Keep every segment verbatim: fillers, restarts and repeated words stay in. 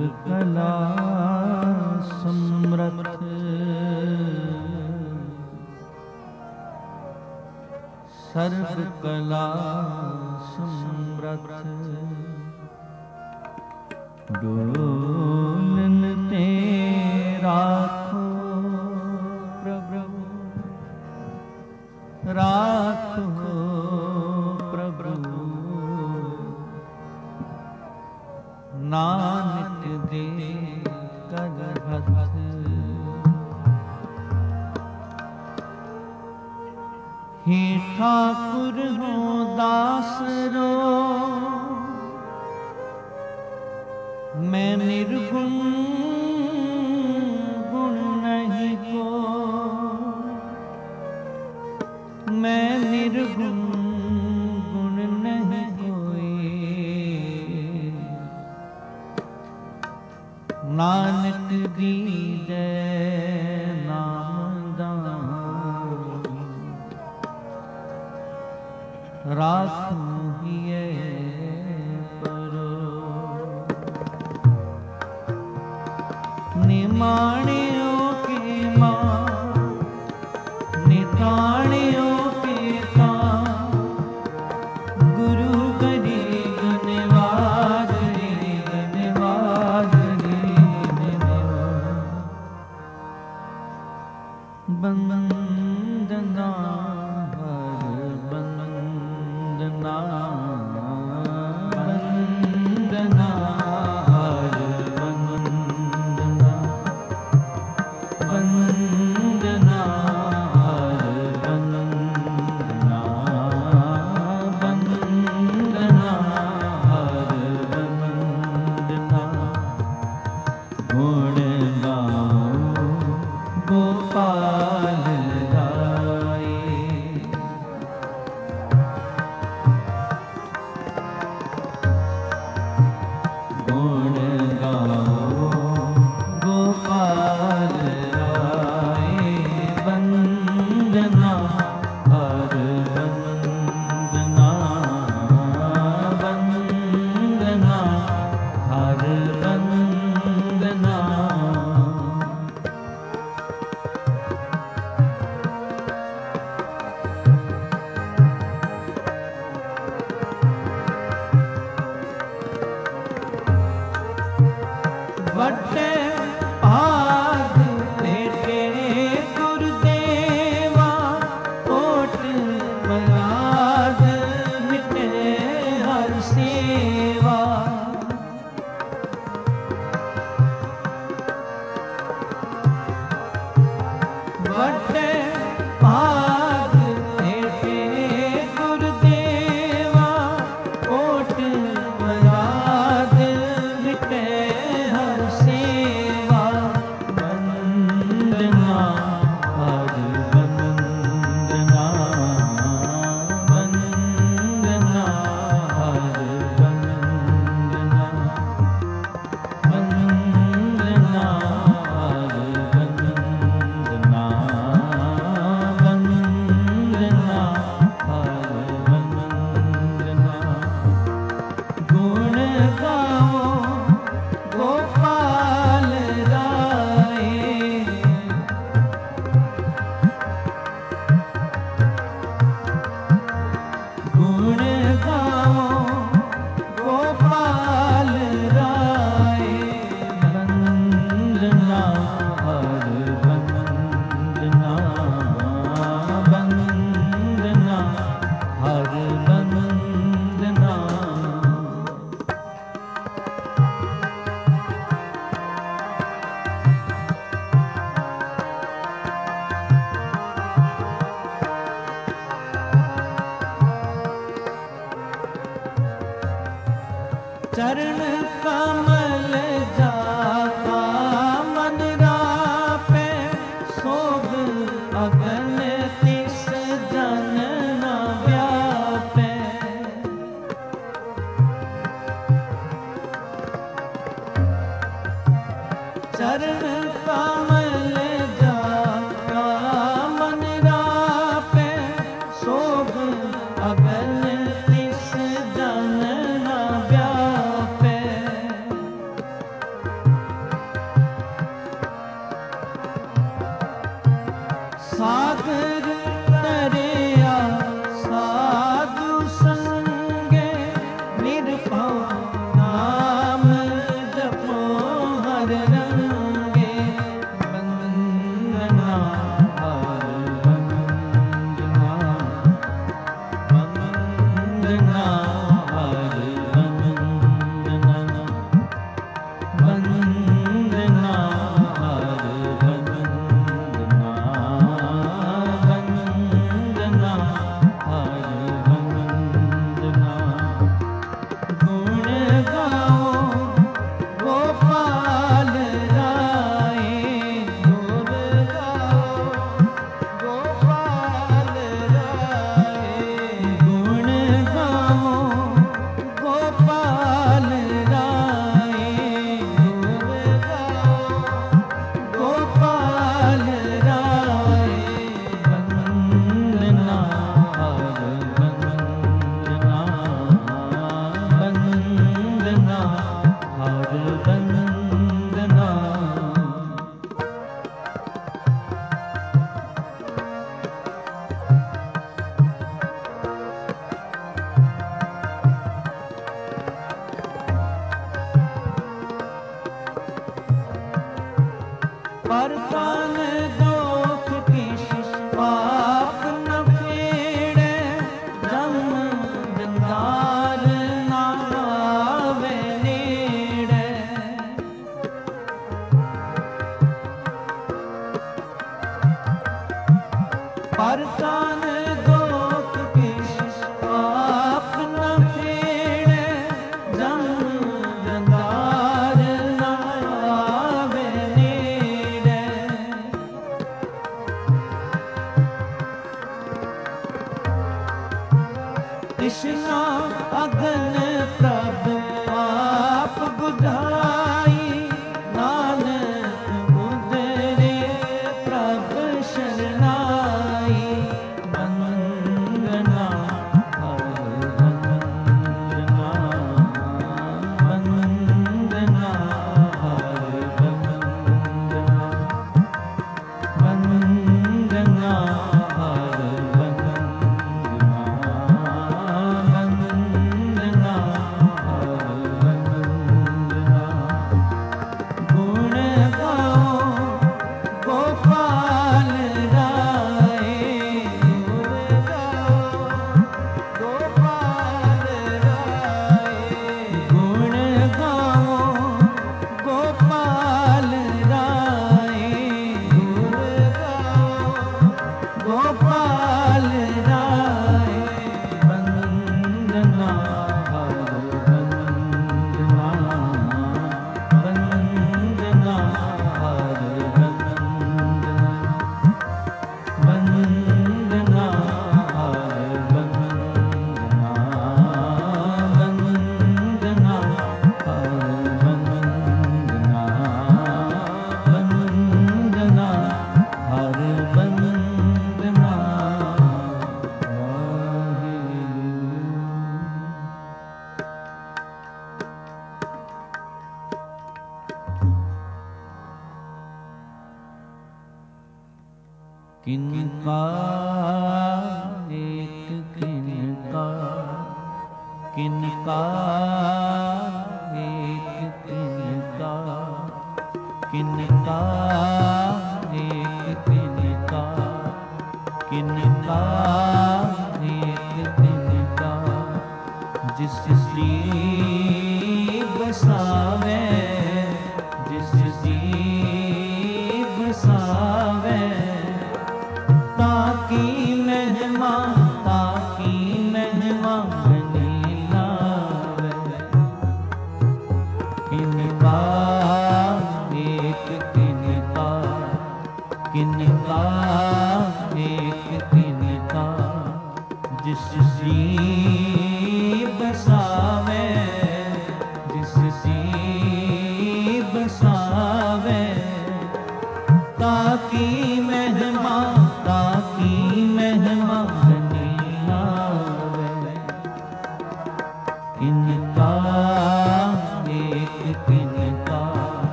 कला समरथ सर्व कला समरथ डोलते राखो प्रभु राखो प्रभु नानक दे कर भक्त हे ठाकुर हो दासरो मैं निर्गुण गुण नहीं को मैं निर्गुण गुण नहीं कोई नानक दीजे नाम दान राखूं हिये परो निमाणियों के मां निताणियों के तां गुरु करी गनवाज रे गनवाज रे गनवाज बंदना हर बंदना बंदना हर बंदना बंदना हर बंदना बंदना हर बंदना गुण गाओ गोपाल राय गुण गाओ गोपाल राय वंदना हर वंदना वंदना हर वंदना वटे आग लेके गुरुदेवा कोट बलाद मिटे हर सेवा वटे आग लेके गुरुदेवा कोट बलाद मिटे हर सेवा वंदना हर वंदना वंदना हर वंदना वंदना हर वंदना वंदना हर वंदना गुण गाओ गोपाल राय गुण गाओ गोपाल राय वंदना हर वंदना वंदना हर वंदना चरण कमल जाता मन रापे शोभ अगन तिस जन न व्यापे चरण कमल जाता मन रापे शोभ अगन तिस जन न व्यापे सागर तरिया साधु संगे निरभव नाम जपो हर रंगे वंदना हर वंदना वंदना हर वंदना वंदना हर वंदना वंदना हर वंदना गुण गाओ गोपाल राय गुण गाओ गोपाल राय गुण गाओ गोपाल राय गुण गाओ गोपाल राय वंदना हर वंदना वंदना हर वंदना पर कान दोख किश पाप न फेड़े जम जंगार ना आवे नेड़े पर कान दोख किश पाप न फेड़े जम जंगार ना आवे नेड़े कृष्णा अगन प्रभ आप बुझाई नानक बुधरे प्रभ शरणाई वंदना हर वंदना वंदना हर वंदना वंदना हर वंदना वंदना हर वंदना गुण गाओ गोपाल राय गुण गाओ गोपाल राय गुण गाओ गोपाल राय गुण गाओ गोपाल राय वंदना हर वंदना वंदना हर वंदना वंदना हर वंदना वंदना हर वंदना वंदना हर वंदना किनका एक किनका किनका एक किनका किनका एक किनका किनका एक किनका जिस श्री बसावे जिस श्री बसावे ताकी महिमा ताकी महिमा बनी लावे किनका एक किनका किनका एक किनका जिस श्री बसावे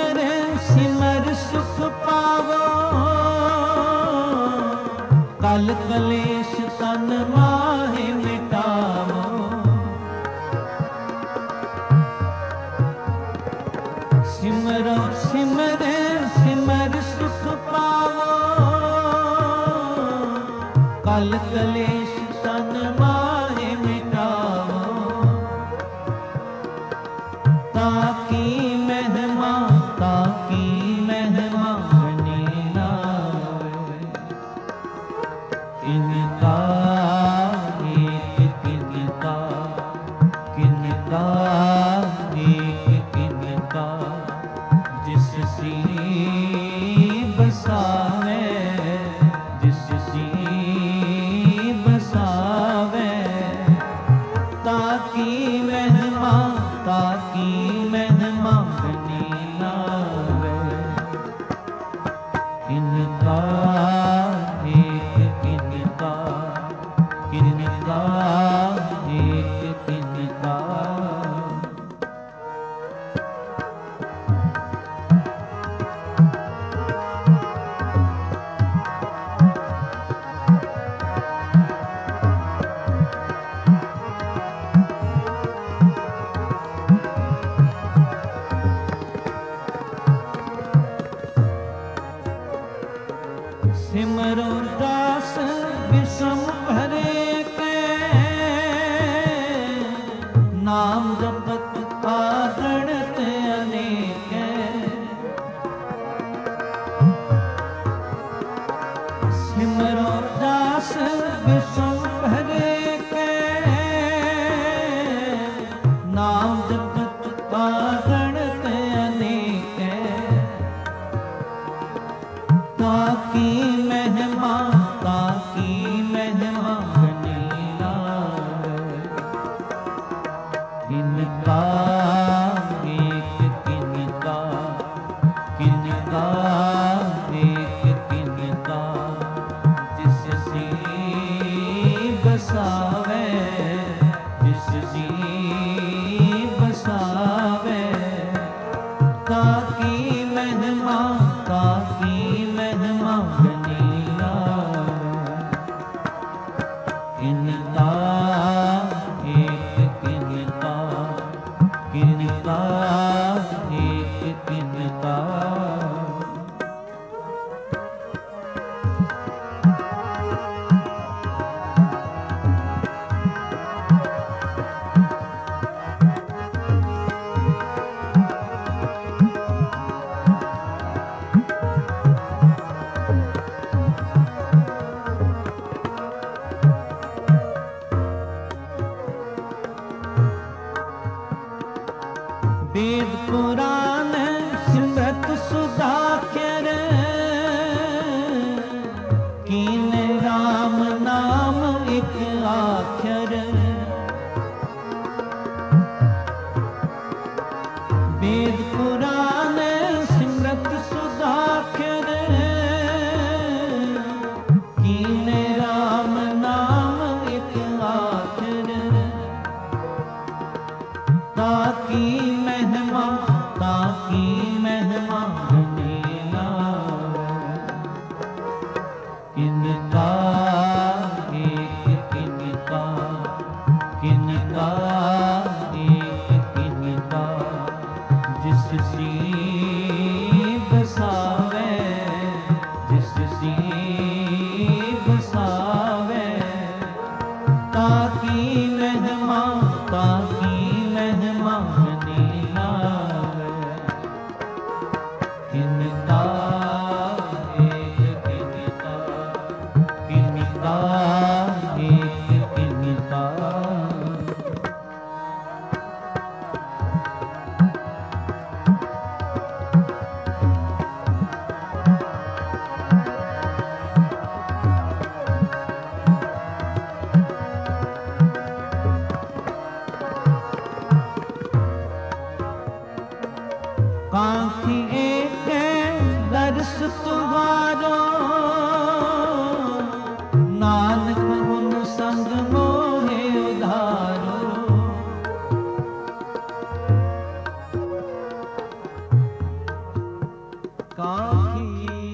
सिमर सिमर सुख पावो, कल कलेश तन माहे मिटावो। सिमरो सिमर सिमर सुख पावो, कल कलेश तन माहे मिटावो। ताकी महिमा ताकी महिमा बनी नावे, इनका एक किनका किनका एक किनका, जिस सी बसावे जिस सी बसावे। ताकी महिमा ताकी महिमा बनी नावे, किनका एक किनका किनका एक किनका। सिमरो दास विषम भरे के, नाम जपत आगणत अनेक। सिमरो दास विषम भरे के, नाम जपत आगणत अनेक। ताकी महिमा ताकी महिमा बनी नावे, किनका एक किनका किनका एक किनका, जिस सी बसावे जिस सी बसावे। ताकी महिमा ताकी महिमा बनी नावे, किनका एक किनका किनका एक किनका। वेद पुराण सिमरत सुधाकर, कीन राम नाम एक आखर। वेद पुराण सिमरत सुधाकर, कीन राम नाम एक आखर। ताकी महिमा ताकी महिमा बनी नावे, किनका एक किनका किनका एक किनका, जिस सी बसावे जिस सी बसावे। ताकी महिमा ताकी महिमा बनी नावे, किनका एक किनका किनका एक किनका। कांखी एक दर्श तुम्हारो, नानक हुन संग मोहे उधारो। काखी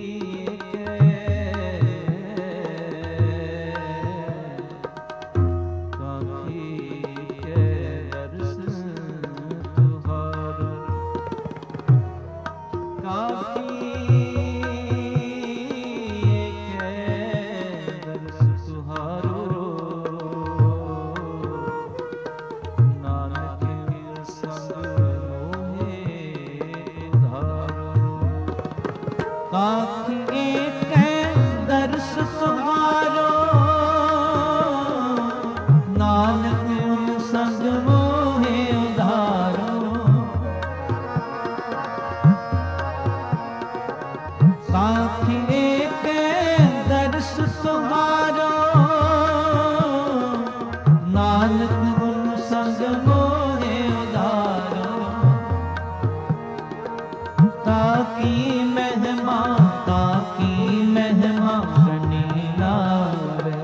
काखी एक दर्श तुम्हारो नानक उन संग मोहे उधारो। काखी एक दर्श तुम्हारो नानक उन संग मोहे उधारो। ताकी महिमा ताकी महिमा गनी लावे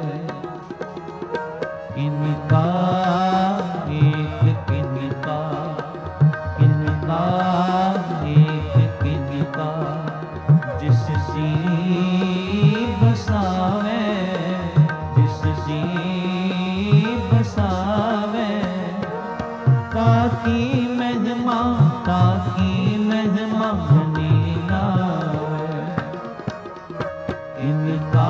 इनका एक किनका इनका एक किनका जिस जी बसावे जिस जी बसावे। ताकी महिमा ताकी महिमा गनी लावे इनका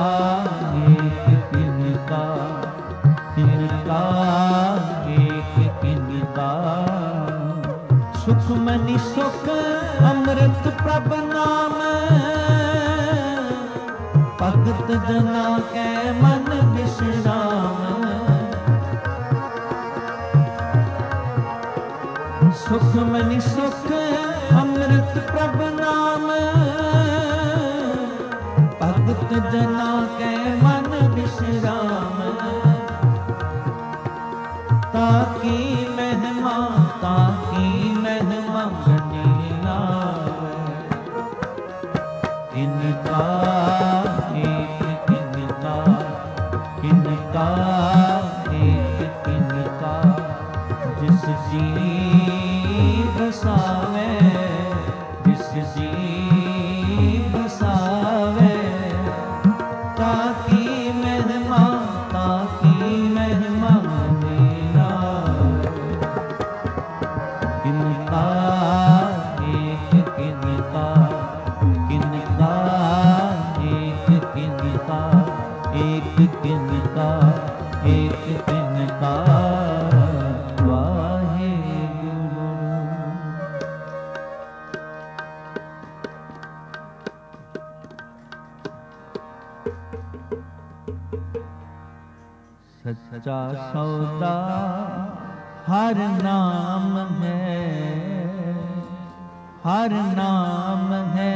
एक किनका इनका एक किनका। सुख मनि सुख अमृत प्रभ नाम भगत जना के मन विश्राम। सुख मनि सुख अमृत प्रभ नाम भगत जना के मन विश्राम। ताकी महिमा ताकी महिमा गनी लावे इनका एक किनका इनका एक किनका जिस जी बसावे जिस जी बसावे। ताकी महिमा ताकी महिमा गनी लावे इनका एक किनका किनका एक किनका एक किनका एक किनका। सच्चा सौदा हर नाम है हर नाम है।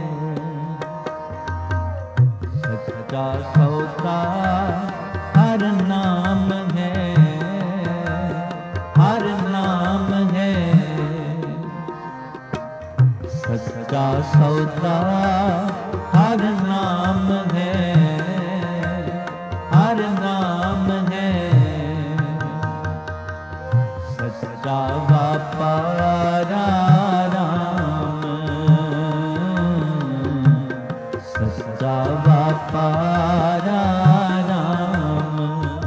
सच्चा सौदा हर नाम है हर नाम है। सच्चा सौदा हर नाम है हर नाम है। सच्चा व्यापारा राम सच्चा व्यापारा राम।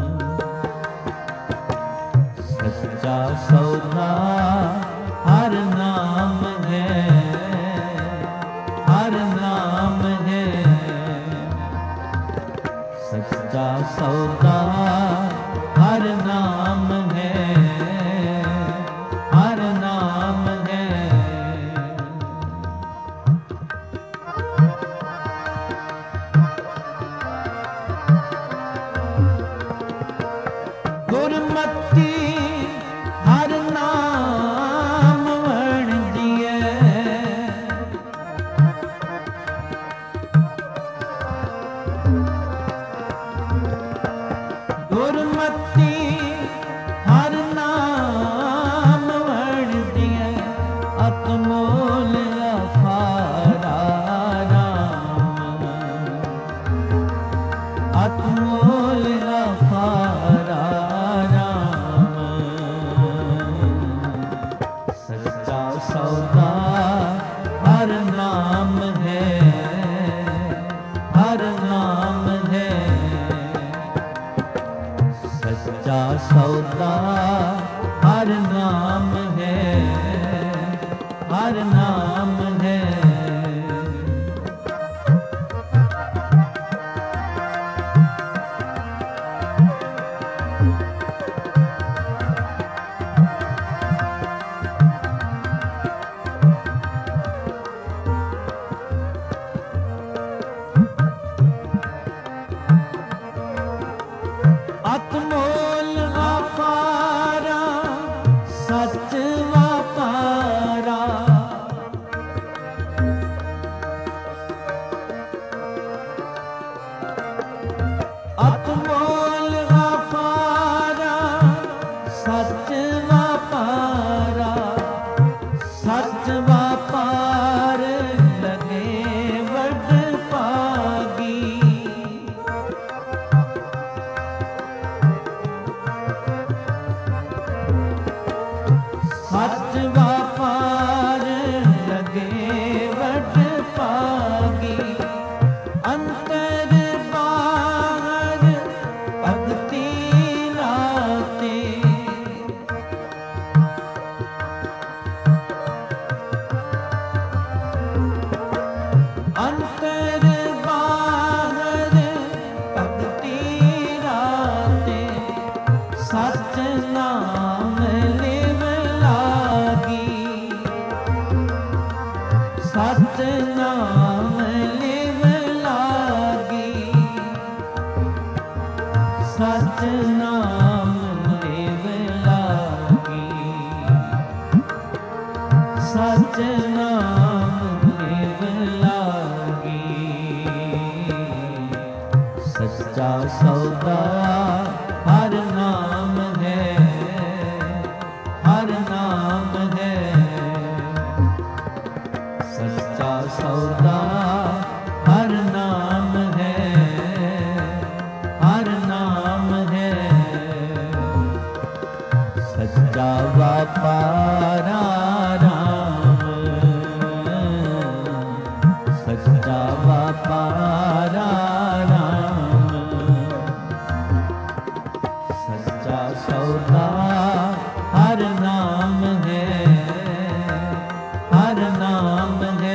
सच्चा सौदा हर नाम है हर नाम है। सच्चा सौदा सतनाम लिव लागी, सतनाम लिव लागी, सतनाम लिव लागी। सच्चा सौदा हर नाम है, हर नाम है। सच्चा सौदा हर नाम है, हर नाम है। सच्चा व्यापारा राम, सच्चा व्यापारा राम। सच्चा सौदा हर नाम है, हर नाम है।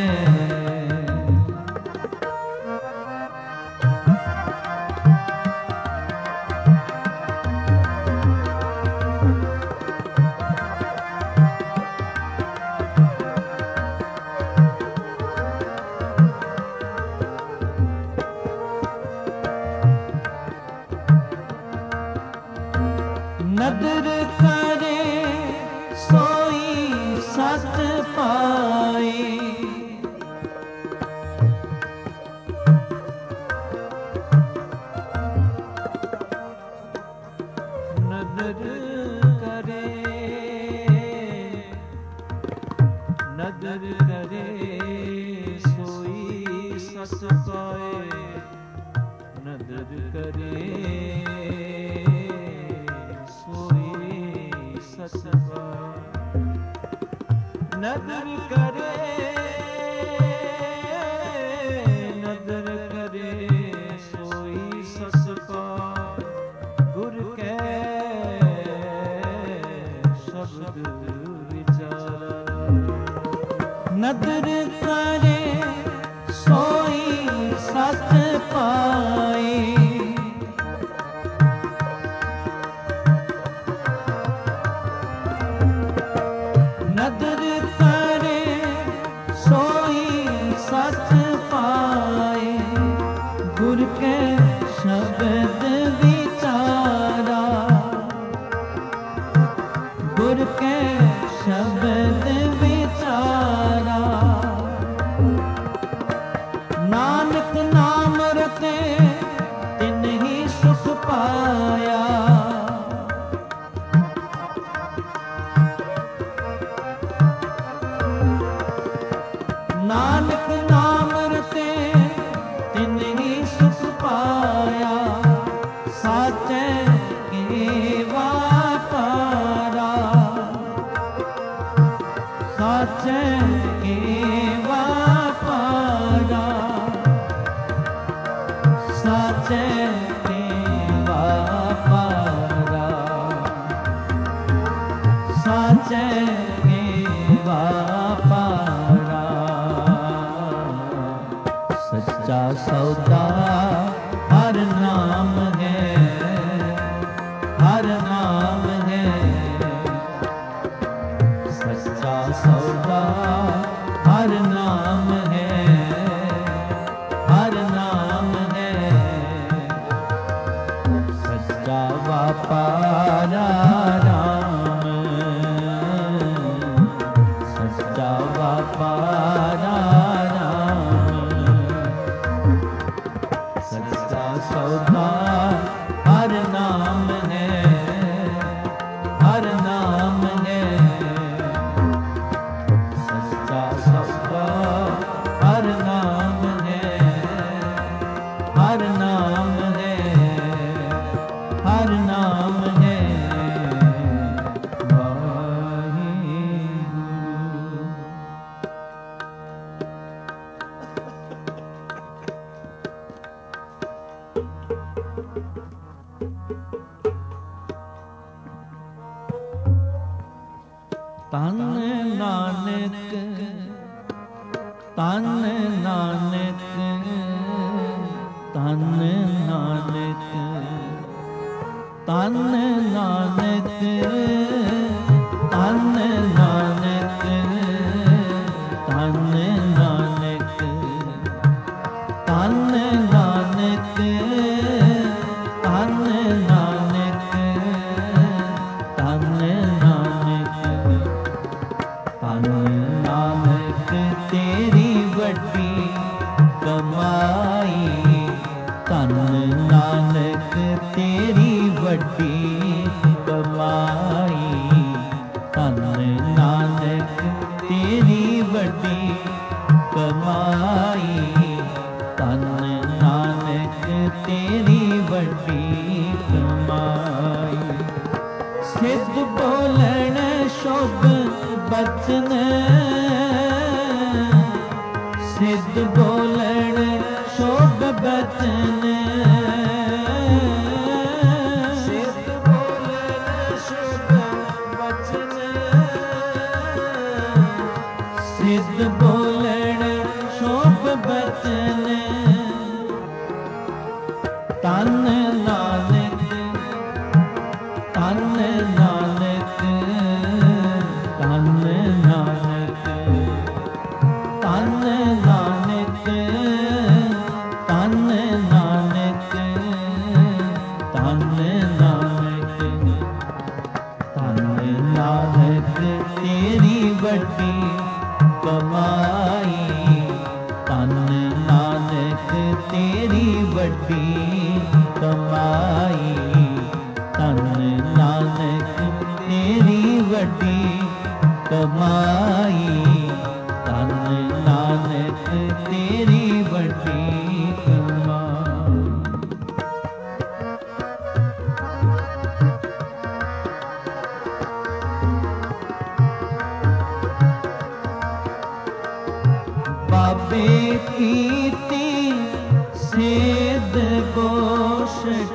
नदर करे सोई सत पाए, नदर करे, नदर करे सोई सत पाए, नदर करे नदर करे, नदर करे सोई सस पाए। गुर के शब्द विचारा, नदर करे सोई सस पाए। नदर करे सोई सत पाए, गुर के शब्द विचारा, गुर के शब्द विचारा। नानक नाम रते तिन ही सुख पाया, नानक नाम रते तिन ही सुख पाया। साचे के व्यापारा, साचे के व्यापारा, साचे के व्यापारा, साचे के व्यापारा। सच्चा सौदा हर नाम है, हर नाम है। सच्चा सौदा हर नाम है, हर नाम है। सच्चा व्यापारा राम, सच्चा व्यापारा सौदा हर नाम है, हर नाम है। सच्चा सौदा हर नाम है, हर नाम है, हर नाम है। तन नानक, तन नानक, तन नानक, तन नानक, तन नानक, तन ਨਾਨਕ ਧੰਨ ਨਾਨਕ ਧੰਨ ਨਾਨਕ ਧੰਨ ਨਾਨਕ ਧੰਨ ਨਾਨਕ ਤੇਰੀ ਵੱਡੀ ਕਮਾਈ ਧੰਨ ਨਾਨਕ ਤੇਰੀ ਵੱਡੀ ਕਮਾਈ ਧੰਨ ਨਾਨਕ ਤੇਰੀ ਵੱਡੀ ਕਮਾਈ ਧੰਨ ਨਾਨਕ ਤੇਰੀ ਵੱਡੀ ਕਮਾਈ ਸਿੱਧ ਬੋਲਣ ਸ਼ੁਭ ਬਚਨ ਸਿੱਧ ਬੋਲਣ ਸ਼ੁਭ ਬਚਨ ਸਿੱਧ ਬੋਲਣ ਸ਼ੁਭ ਬਚਨ ਸਿੱਧ ਬੋਲਣ ਸ਼ੁਭ ਬਚਨ ਧੰਨ ਨਾਨਕ ਧੰਨ ਨਾਨਕ ਧੰਨ ਨਾਨਕ ਧੰਨ ਨਾਨਕ ਧੰਨ ਨਾਨਕ ਧੰਨ ਨਾਨਕ ਧੰਨ ਨਾਨਕ ਤੇਰੀ ਵੱਡੀ ਕਮਾਈ ਧੰਨ ਨਾਨਕ ਤੇਰੀ ਵੱਡੀ ਕਮਾਈ ਧੰਨ ਨਾਨਕ ਤੇਰੀ ਵੱਡੀ ਕਮਾਈ ਧੰਨ ਨਾਨਕ ਤੇਰੀ ਵੱਡੀ ਕਮਾਈ ਬਾਬੇ ਕੀਤੀ ਸੇਧ ਗੋਸ਼ਟ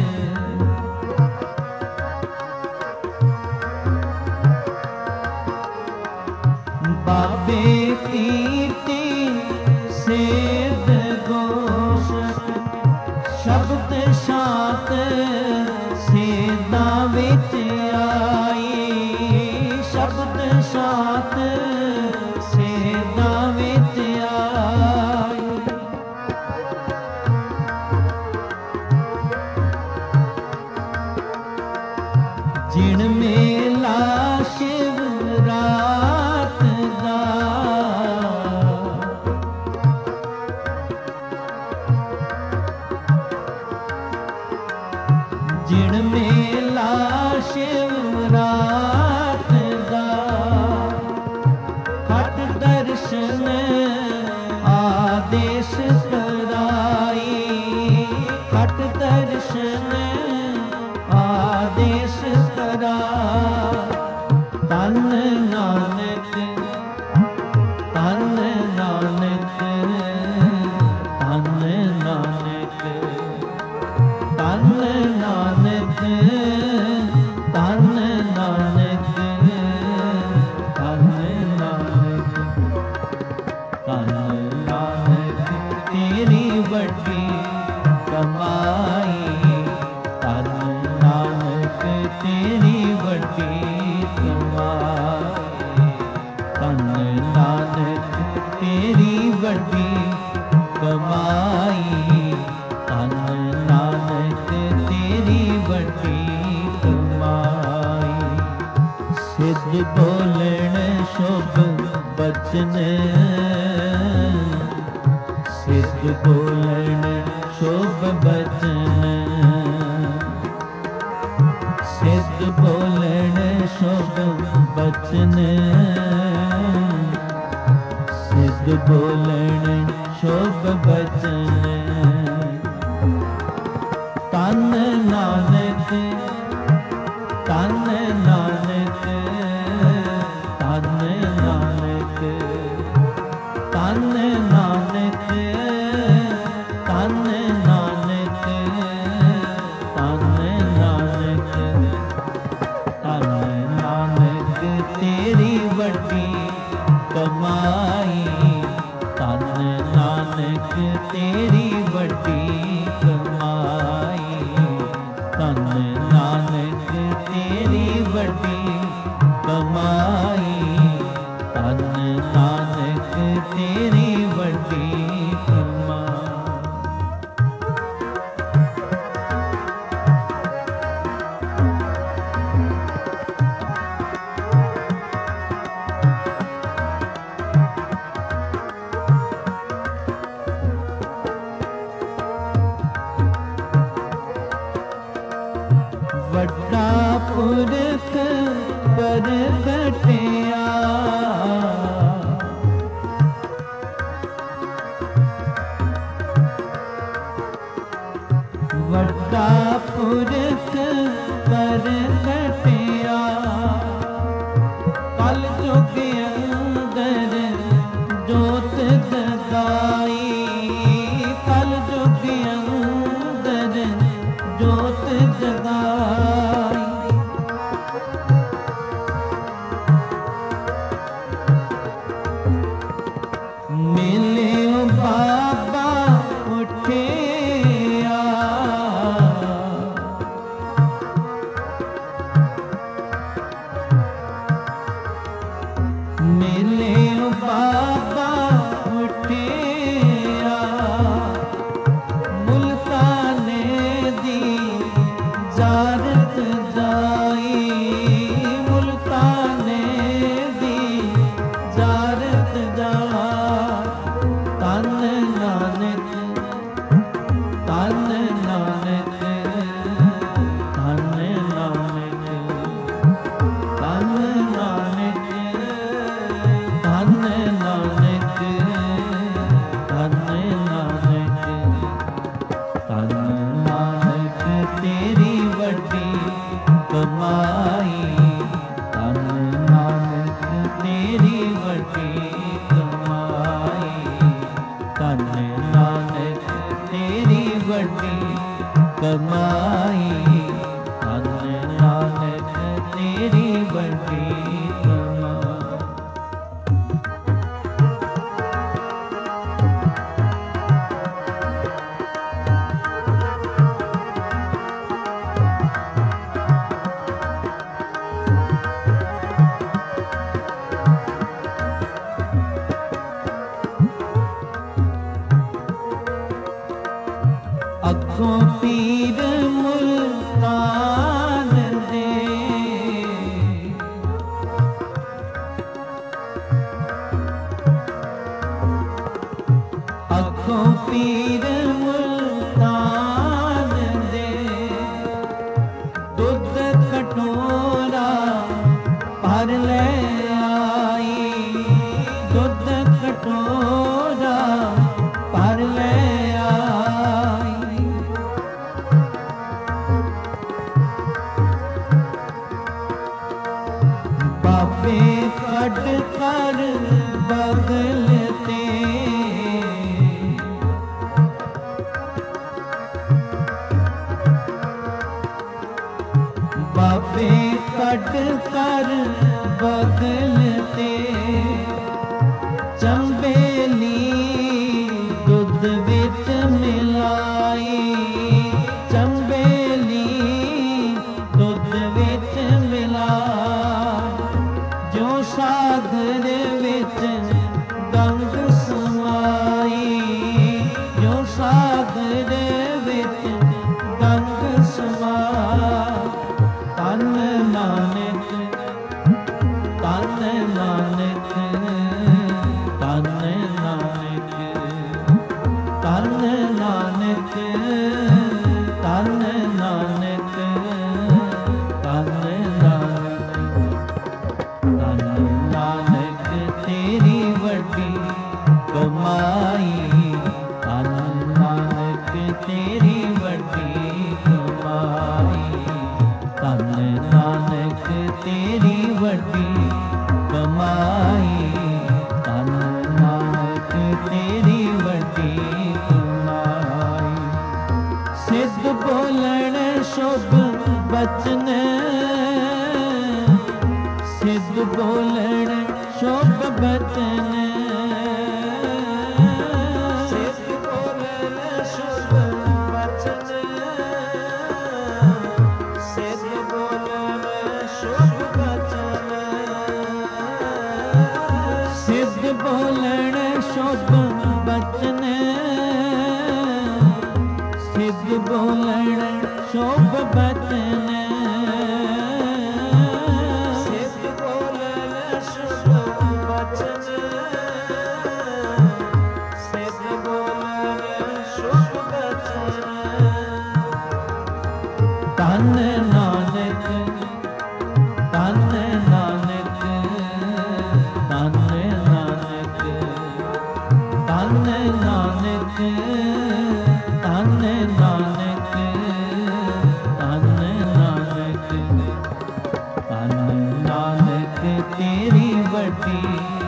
ਬਾਬੇ ਕੀਤੀ ਸੇਧ ਗੋਸ਼ਟ ਸ਼ਬਦ ਸ਼ਾਤ ਸੇਧਾਂ ਵਿੱਚ ਆਈ ਸ਼ਬਦ ਸ਼ਾਤ ਸੇਧਾਂ ਵਿੱਚ ਆਈ ਜਿਣ ਮੇਲਾ ਸ਼ਿਵ ਰਾਤ ਦਾ ਜਿਣ ਮੇਲਾ ਸ਼ਿਵ ਰਾਤ ਦਾ ਖਟ ਦਰਸ਼ਨ ਆਦੇਸ਼ ਕਰਾਈ ਖਟ ਦਰਸ਼ਨ ਆਦੇਸ਼ ਕਰਾ ਧੰਨ ਨਾਨਕ ਧੰਨ ਨਾਨਕ ਧੰਨ ਨਾਨਕ ਧੰਨ ਨਾਨਕ ਧੰਨ ਨਾਨਕ ਧੰਨ ਨਾਨਕ ਧੰਨ ਨਾਨਕ ਤੇਰੀ ਵੱਡੀ ਕਮਾਈ ਧੰਨ ਨਾਨਕ ਤੇਰੀ ਵੱਡੀ ਕਮਾਈ ਧੰਨ ਨਾਨਕ ਤੇਰੀ ਵੱਡੀ ਕਮਾਈ ਧੰਨ ਨਾਨਕ ਤੇਰੀ ਵੱਡੀ ਕਮਾਈ ਸਿੱਧ ਬੋਲਣ ਸ਼ੁਭ ਬਚਨ ਸਿੱਧ ਬੋਲਣ ਸ਼ੁਭ ਬਚਨ ਸਿੱਧ ਬੋਲਣ ਸ਼ੁਭ ਬਚਨ ਸਿੱਧ ਬੋਲਣ ਸ਼ੁਭ ਬਚਨ ਧੰਨ ਨਾਨਕ ਧੰਨ ਨਾਨਕ ਧੰਨ ਨਾਨਕ ਧੰਨ ਨਾਨਕ ਧੰਨ ਨਾਨਕ ਧੰਨ ਨਾਨਕ ਧੰਨ ਨਾਨਕ ਤੇਰੀ ਵੱਡੀ ਕਮਾਈ ਧੰਨ ਨਾਨਕ ਤੇਰੀ ਵੱਡੀ ਕਮਾਈ ਧੰਨ ਨਾਨਕ ਤੇਰੀ ਵੱਡੀ ਕਮਾਈ ਧੰਨ ਨਾਨਕ ਤੇਰੀ ਵੱਡੀ ਕਮਾਈ। ਵੱਡਾ ਪੁਰਖ ਪ੍ਰਗਟਿਆ, ਵੱਡਾ ਪੁਰਖ ਪ੍ਰਗਟਿਆ, ਕਲ ਯੁਗ ਅੰਦਰ ਜੋਤ ਜਗਾਈ, ਕਲ ਯੁਗ ਅੰਦਰ ਜੋਤ ਜਗਾਈ। ਮਿਲਿਓ ਬਾਬਾ ਉੱਠਿਆ, ਮਿਲਿਓ ਬਾਬਾ ਉੱਠਿਆ, ਮੁਲਤਾਨੇ ਦੀ ਜਾਰਤ ਜਾਈ, ਮੁਲਤਾਨੇ ਦੀ ਜਾਰਤ ਜਾਈ। ਤਨ ਨਾਨਕ ਤਨ ਨਾਨਕ ਤਨ ਨਾਨਕ ਤਨ ਨਾਨਕ ਤਨ ਨਾਨਕ ਤਨ ਨਾਨਕ ਤਨ ਨਾਨਕ ਤੇਰੀ ਵੱਡੀ ਕਮਾਈ, ਤਨ ਨਾਨਕ ਤੇਰੀ ਵੱਡੀ ਕਮਾਈ, ਤਨ ਨਾਨਕ ਤੇਰੀ ਵੱਡੀ ਕਮਾਈ, ਤਨ ਨਾਨਕ ਤੇਰੀ ਵੱਡੀ ਕਮਾਈ। ਅੱਗੋਂ ਪੀਰ ਮੁਲਤਾਨ ਦੇ, ਅੱਗੋਂ ਪੀਰ ਮੁਲਤਾਨ ਦੇ, ਦੁੱਧ ਕਟੋਰਾ ਭਰ ਲੈ ਆਈ, ਦੁੱਧ ਕਟੋਰਾ ਭਰ ਲੈ ਆਈ। ਬਾਬੇ ਕੱਢ ਕਰ ਬਗਲ ਤੇ, ਬਾਬੇ ਕੱਢ ਕਰ ਬਗਲ ਤੇ, ਚੰਬੇਲੀ ਦੁੱਧ ਵਿੱਚ ਮਿਲਾਈ, ਚੰਬੇਲੀ ਦੁੱਧ ਵਿੱਚ ਮਿਲਾਈ। ਜੋ ਸਾਗਰ ਵਿੱਚ ਗੰਗ ਸਮਾਈ, ਜੋ ਸਾਗਰ ਵਿੱਚ ਗੰਗ ਸਮਾਈ। ਤਨ ਨਾਨਕ ਤਨ ਨਾਨਕ ਤਨ ਨਾਨਕ ਤਨ ਨਾਨਕ ਤਨ ਨਾਨਕ ਤਨ ਨਾਨਕ ਤਨ ਨਾਨਕ ਤੇਰੀ ਵੱਡੀ ਕਮਾਈ, ਤਨ ਨਾਨਕ ਤੇਰੀ ਵੱਡੀ ਕਮਾਈ, ਤਨ ਨਾਨਕ ਤੇਰੀ ਵੱਡੀ ਕਮਾਈ, ਤਨ ਨਾਨਕ ਤੇਰੀ ਵੱਡੀ ਕਮਾਈ। ਸਿੱਧ ਬੋਲਣ ਸ਼ੁਭ ਬਚਨ, ਸਿੱਧ ਬੋਲਣ ਸ਼ੁਭ ਬਚਨ, ਸਿੱਧ ਬੋਲਣ ਸ਼ੁਭ ਬਚਨ, ਸਿੱਧ ਬੋਲਣ ਸ਼ੁਭ ਬਚਨ, ਸਿੱਧ ਬੋਲਣ ਸ਼ੁਭ शुभ बचन सिद्ध बोलण शुभ बचन सिद्ध बोलण शुभ बचन सिद्ध बोलण शुभ बचन तन नानक तन नानक तन नानक तन नानक तन नानक तन नानक तन नानक तेरी वड्डी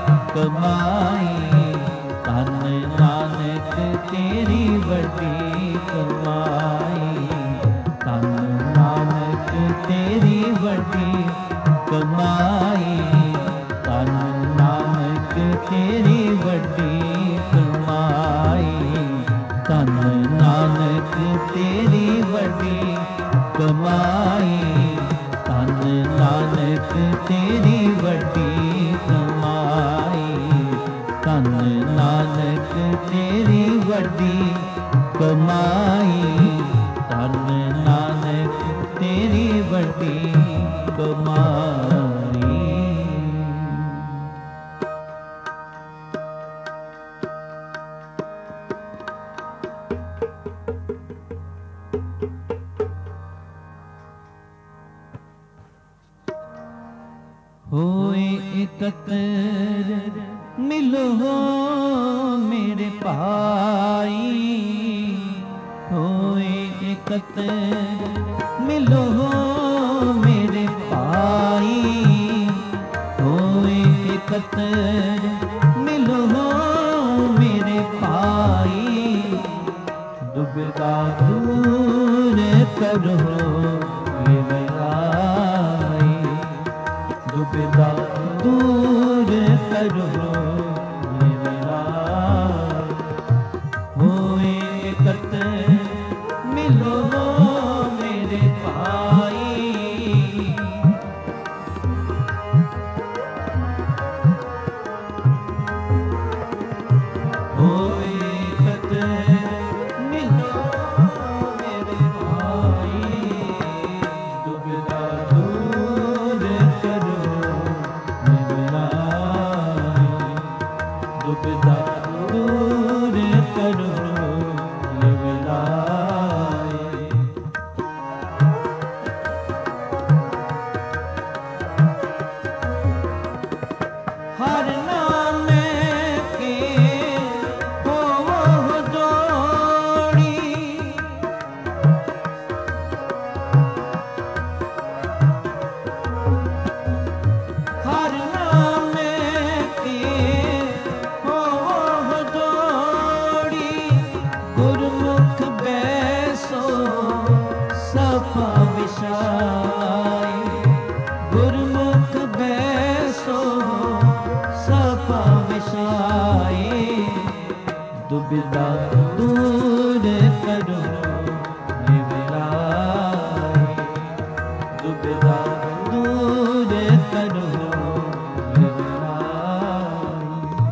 कमाई तन नानक तेरी वड्डी कमाई तन नानक तेरी वड्डी कमाई तन नानक तेरी वड्डी कमाई तन नानक तेरी वड्डी कमाई तन नानक तेरी वड्डी कमाई तन नानक तेरी वड्डी कमाई तन नानक तेरी वड्डी कमाई। होए एकत्र मिलो हो मेरे भाई होए एकत्र मिलो हो मेरे भाई होए एकत्र मिलो हो मेरे भाई दुविधा दूर करो ये बड़ाई दुविधा दूर करो ये बड़ाई होए एकत्र मिलो मेरे भाई होए एकत्र मिलो मेरे भाई दुविधा दूर करो मेरा दुविधा दूर करो मेरा हर नाम के हो जोड़ी हर नाम के हो जोड़ी गुरमुख बैसो सफा विषाई गुरमुख बैसो सफा विषाई दुविधा दूर करो निवराई दुविधा दूर करो निवराई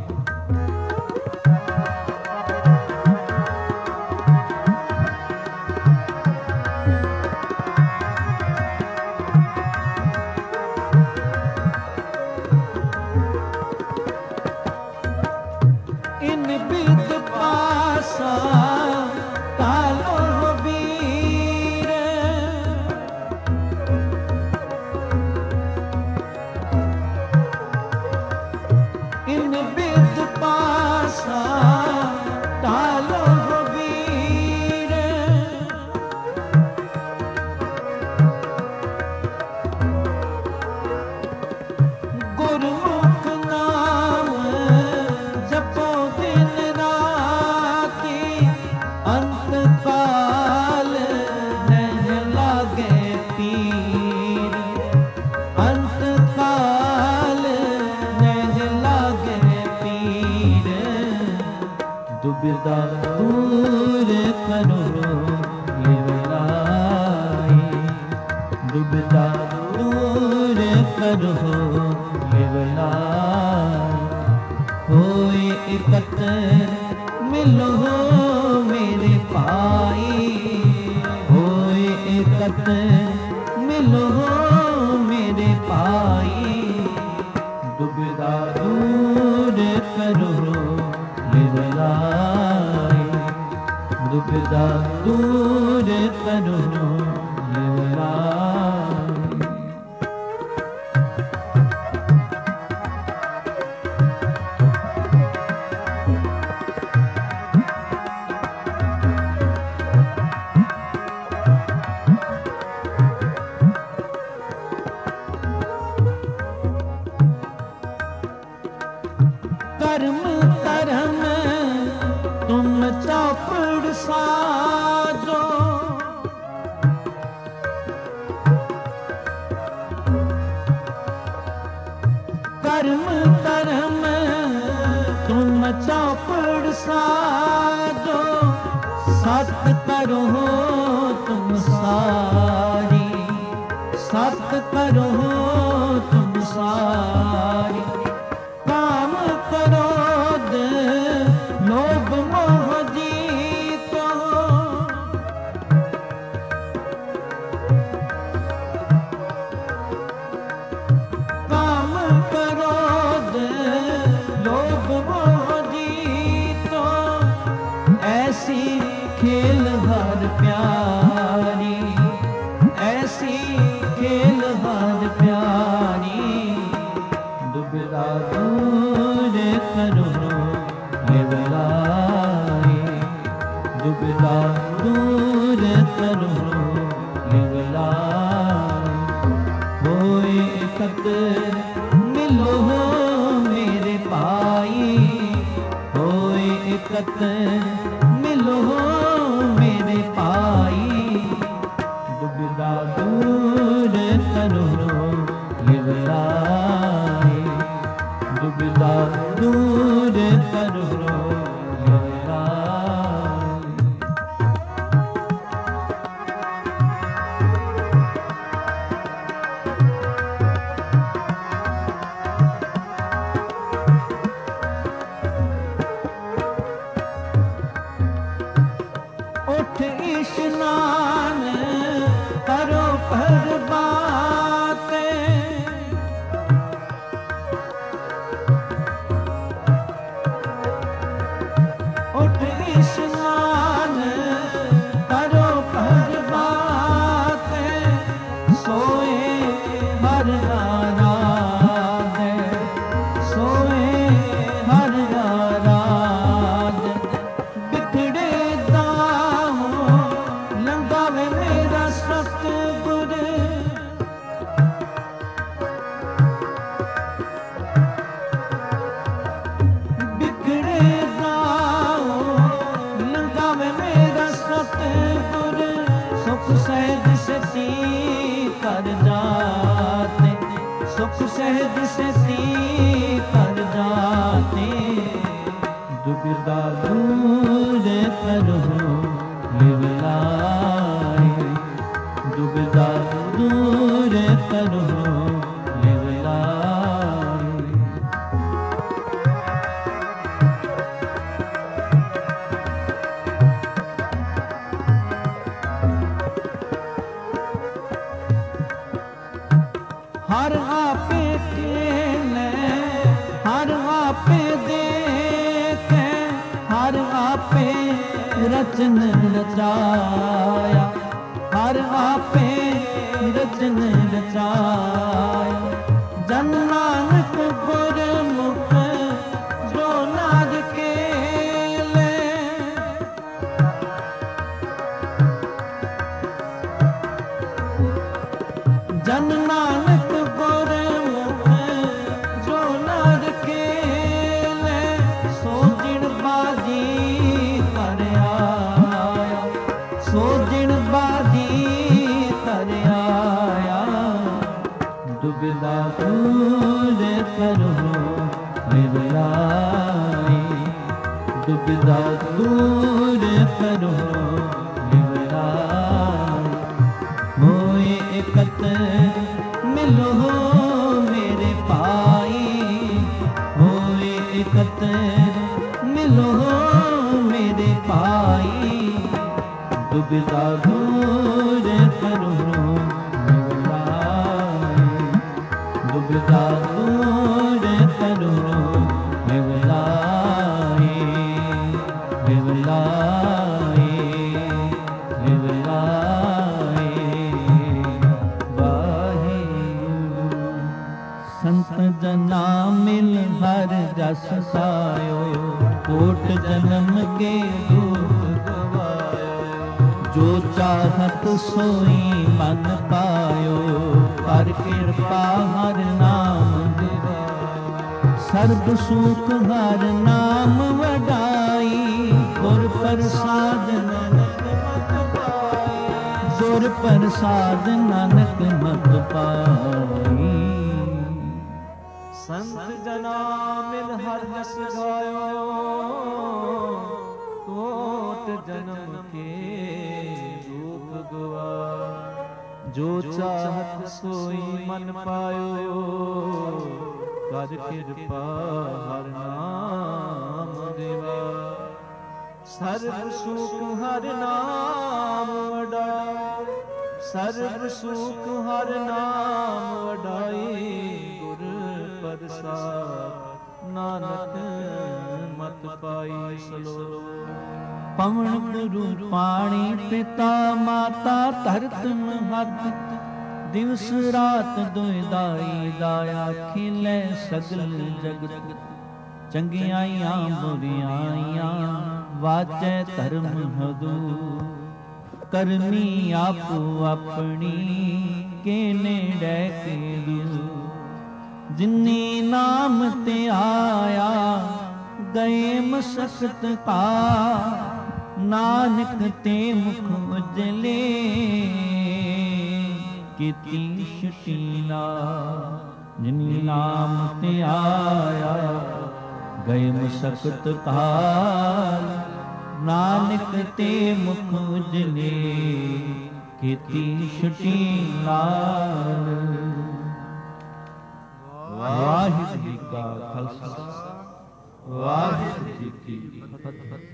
इन बिद पासा कालो वीर इन बिद पासा कालो वीर गुरमुख नाम जपो दिन राती अंत काल नहीं लागे तीर अंत काल नहीं लागे तीर दुविधा दूर करो ये बड़ाई दुविधा दूर करो ये बड़ाई होए एकत्र मिलो मेरे पाई, होए एकत्र मिलो मेरे पाई, दुविधा दूर करो लिवलाई, दुविधा दूर करो लिवलाई। कर्म धर्म तुम चौपड़ साजो, कर्म धर्म तुम चौपड़ साजो, सत करो तुम सारी, सत करो तुम सारी, काम क्रोध लोभ मोह जीतो, काम क्रोध लोभ मोह जीतो, ऐसी खेल हर प्यारी, ऐसी खेल हर प्यारी, दुविधा दूर करो लिवलाई, दुविधा दूर करो लिवलाई, होए एकत्र मिलो मेरे पाई, होए एकत्र मिलो मेरे पाई, दुविधा दूर करो लिवलाई, दुविधा दूर करो लिवलाई। उठ स्नान करो प्रभाते, उठ स्नान करो प्रभाते, सोए हर आराध, सोए हर आराध, बिखड़े दामों लंगावे मेरा सतगुर, बिखड़े दामों लंगावे मेरा सतगुर, सुख सहज सती कर जाते, सुख सहज सती कर जाते, दुविधा दूर करो लिवलाई, दुविधा दूर करो लिवलाई। हर आपे खेले हर आपे देखे, हर आपे रचन रचाया, हर आपे रचन रचाया, जन नानक गुरमुख जो नाद केले, जन नानक गुरमुख जो नाद केले, सो जिन बाजी कर आया, सो जिन बाजी कर आया, दुविधा दूर करो लिवलाई, दुविधा दूर करो लिवलाई, होए एकत्र मिलो मेरे पाई, होए एकत्र ਦੁਬਿਧਾ ਦੂਰ ਕਰੋ ਮਿਵਲਾਏ ਦੁਬਿਧਾ ਦੂਰ ਕਰੋ ਮਿਵਲਾਏ ਮਿਵਲਾਏ ਮਿਵਲਾਏ ਵਾਹਿਗੁਰੂ ਸੰਤ ਜਨਾ ਮਿਲ ਹਰ ਜਸ ਪਾਇਓ ਕੋਟ ਜਨਮ ਕੇ ਦੁਖ ਗਵਾਇਓ ਜੋ ਚਾਹਤ ਸੋਈ ਮਨ ਪਾਇਓ ਕਰ ਕਿਰਪਾ ਹਰ ਨਾਮ ਦਿਵਾਇਓ ਸਰਬ ਸੁਖ ਹਰ ਨਾਮ ਵਡਾਈ ਗੁਰ ਪ੍ਰਸਾਦ ਨਾਨਕ ਮਤ ਪਾਈ ਗੁਰ ਪ੍ਰਸਾਦ ਨਾਨਕ ਮਤ ਪਾਈ ਸੰਤ ਜਨਾ ਮਿਲ ਹਰ ਜਸ ਗਾਇਓ ਕੋਟ ਜਨਮ ਕੇ ਦੁਖ ਗਵਾਇ ਜੋ ਚਾਹਤ ਸੋਈ ਮਨ ਪਾਇਓ ਕਰ ਕਿਰਪਾ ਹਰ ਨਾਮ ਦੇਵਾ ਸਰਬ ਸੁਖ ਹਰ ਨਾਮ ਵਡਾਈ ਸਰਬ ਸੁਖ ਹਰ ਨਾਮ ਵਡਾਈ ਗੁਰ ਪ੍ਰਸਾਦ ਨਾਨਕ ਮਤ ਪਾਈ ਸਲੋ ਪਵਨ ਗੁਰੂ ਪਾਣੀ ਪਿਤਾ ਮਾਤਾ ਧਰਤ ਮਹਤ ਦਿਵਸ ਰਾਤ ਦੁਇਦਾਈ ਦਾਇਆ ਖਿਲੇ ਸਗਲ ਜਗਤ ਚੰਗਿਆਈਆਂ ਬੁਰਿਆਈਆਂ ਵਾਜੈ ਧਰਮ ਹਦੂ ਕਰਮੀ ਆਪੋ ਆਪਣੀ ਕੇ ਨੇੜੇ ਕੇ ਦੂ ਜਿਨੀ ਨਾਮ ਤੇ ਆਇਆ ਗਏ ਮਸਕਤ ਕਾ ਨਾਨਕ ਤੇ ਮੁਖ ਉਜਲੇ ਕੀਤੀ ਸ਼ਟੀਨਾ ਜਿਨੀ ਨਾਮ ਤੇ ਆਇਆ ਗਏ ਮਸਕਤ ਕਾਲ ਨਾਨਕ ਤੇ ਮੁਖ ਉਜਲੇ ਕੀਤੀ ਸ਼ਟੀਨਾ ਵਾਹਿਗੁਰੂ ਜੀ ਕਾ ਖਾਲਸਾ ਵਾਹਿਗੁਰੂ ਜੀ ਕੀ ਫਤਿਹ।